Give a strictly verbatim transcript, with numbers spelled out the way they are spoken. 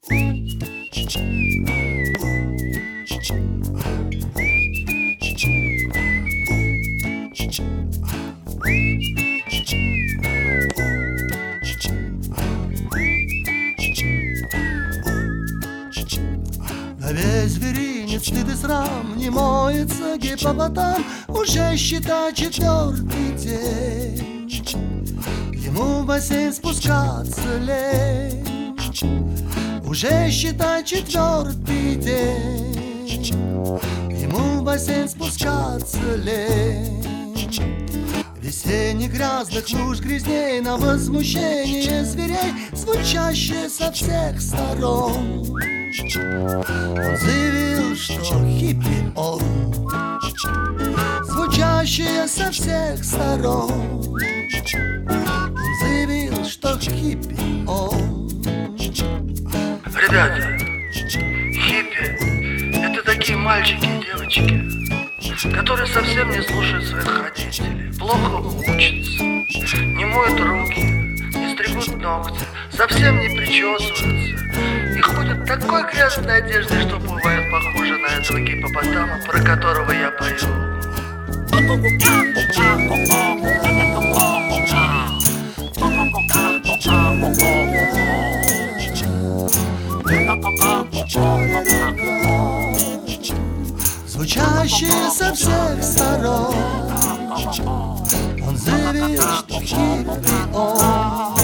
На весь зверинец стыд и срам не моется гиппопотам. Уже считай четвертый день, ему в бассейн спускаться лень. Уже считай четвертый день, ему в бассейн спускаться лень. Весенних грязных луж грязней на возмущение зверей, звучащее со всех сторон. Он заявил, что хиппи он, звучащее со всех сторон. Он заявил, что хиппи он. Ребята, хиппи — это такие мальчики и девочки, которые совсем не слушают своих родителей, плохо учатся, не моют руки, не стригут ногти, совсем не причесываются и ходят в такой грязной одежде, что бывает похоже на этого гиппопотама, про которого я пою. Звучащие со всех сторон. Он заявил, что хиппи он.